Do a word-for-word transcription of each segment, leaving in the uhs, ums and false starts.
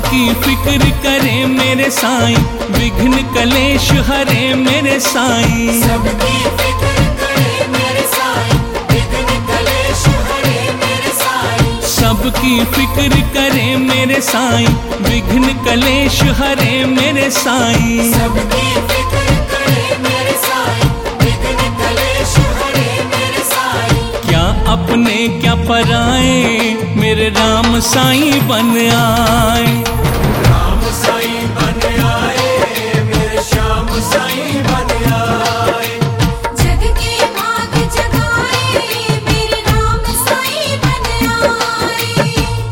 सबकी फिक्र करे मेरे साईं, विघ्न कलेश हरे मेरे साईं। सबकी फिक्र करे मेरे साईं, विघ्न कलेश हरे मेरे साईं। सबकी फिक्र करे मेरे साईं, विघ्न कलेश हरे मेरे साईं। सबकी फिक्र करे मेरे साईं, विघ्न कलेश हरे मेरे साईं। क्या अपने क्या पराए मेरे राम साईं बन आए। राम साईं बन आए, मेरे श्याम साईं बन आए। जग के भाग जगाए, मेरे राम साईं बन आए।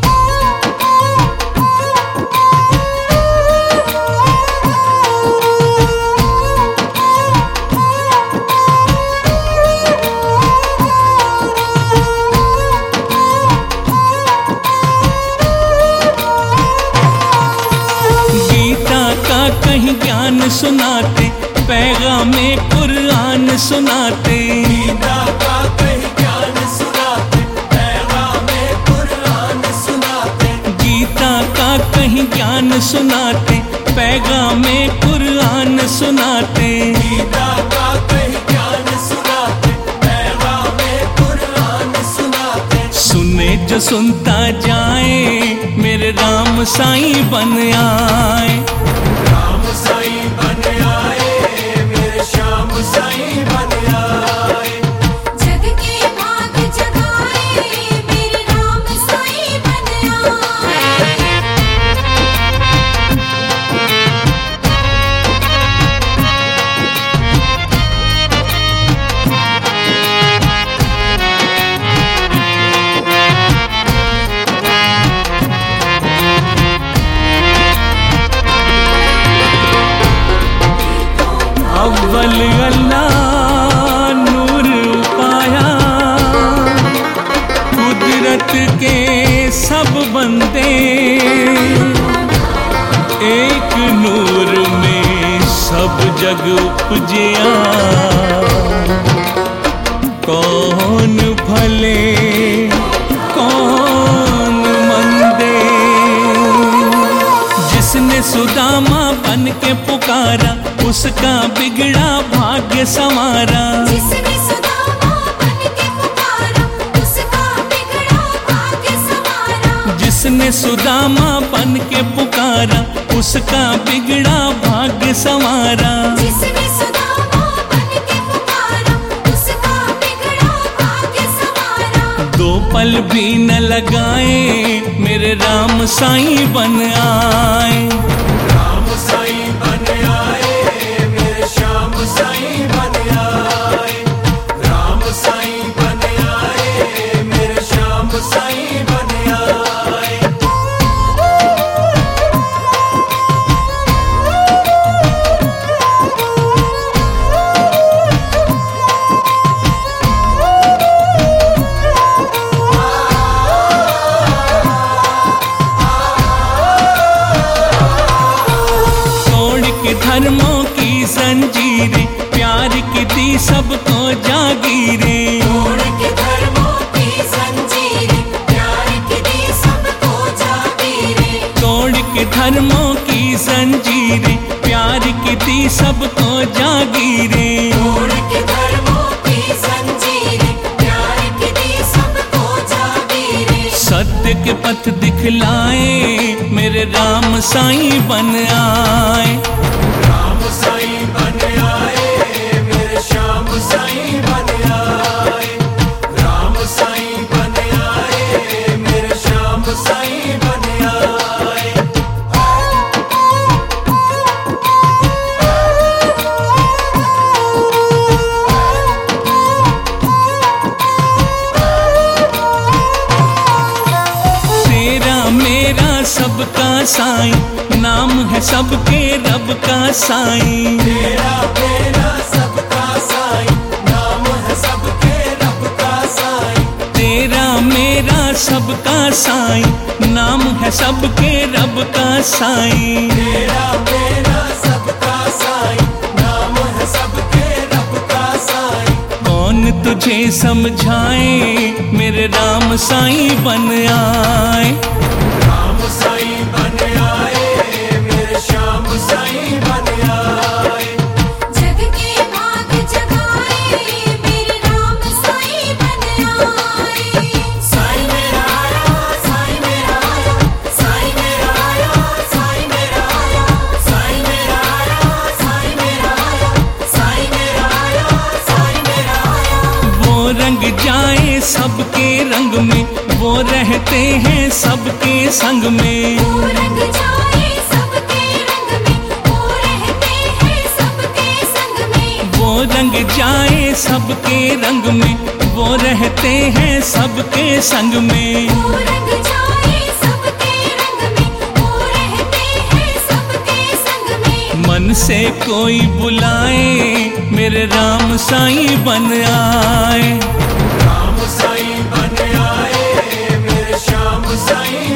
कहीं ज्ञान सुनाते, पैगामे कुरान सुनाते। गीता का कहीं ज्ञान सुनाते, पैगामे कुरान सुनाते। गीता का कहीं ज्ञान सुनाते, पैगामे कुरान सुनाते। गीता का कहीं ज्ञान सुनाते, पैगामे कुरान सुनाते। सुने जो सुनता जाए, मेरे राम साईं बन आए। राम साईं बन आए, मेरे श्याम साईं बन आए। जग के भाग जगाए, मेरे राम साईं बन आए। अव्वल अल्लाह नूर पाया, कुदरत के सब बंदे एक नूर में सब जग उपजिया। कौन भले कौन मंदे, जिसने सुदामा बन के पुकारा, उसका बिगड़ा भाग्य संवारा। जिसने सुदामा बन के पुकारा, उसका बिगड़ा भाग्य संवारा। जिसने सुदामा बन के पुकारा, उसका बिगड़ा भाग्य संवारा। जिसने सुदामा बन के पुकारा, उसका बिगड़ा भाग्य संवारा। दो पल भी न लगाए, मेरे राम साईं बन आए। राम साईं बन आए, मेरे श्याम साईं बन आए। राम साईं बन आए, मेरे श्याम साईं बन आए। धर्मों की जंजीरें, प्यार की दी सबको जागीरें। तोड़ के धर्मों की जंजीरें, प्यार की दी सबको जागीरें। तोड़ के धर्मों की जंजीरें, प्यार की दी सबको जागीरें। तोड़ के धर्मों की जंजीरें, प्यार की दी सबको जागीरें। सत्य के पथ दिखलाए, मेरे राम साईं बन आए। राम साईं बन आए, मेरे श्याम साईं बन आए। राम साईं बन आए, मेरे श्याम साईं बन आए। तेरा मेरा सबका साईं, नाम है सबके रब का साईं। तेरा मेरा सबका साईं, नाम है सबके रब का साईं। तेरा मेरा सबका साईं, नाम है सबके रब का साईं। तेरा मेरा सबका साईं, नाम है सबके रब का साईं। कौन तुझे समझाए, मेरे राम साईं बन आए। राम साईं बन आए, साईं बन आए। जग के भाग जगाए मेरे राम साईं बन आए। साईं मेरा आया, साईं मेरा आया, साईं मेरा आया, साईं मेरा आया, साईं मेरा आया, साईं मेरा आया, साईं मेरा आया, साईं मेरा आया। वो रंग जाए सबके रंग में, वो रहते हैं सबके संग में। वो रंग जाए सबके रंग में, वो रहते हैं सबके संग में। वो रंग जाए सबके रंग में, वो रहते हैं सबके संग में। वो रंग जाए सबके रंग में, वो रहते हैं सबके संग में। मन से कोई बुलाए मेरे राम साईं बन आए। राम साईं बन आए, मेरे श्याम साईं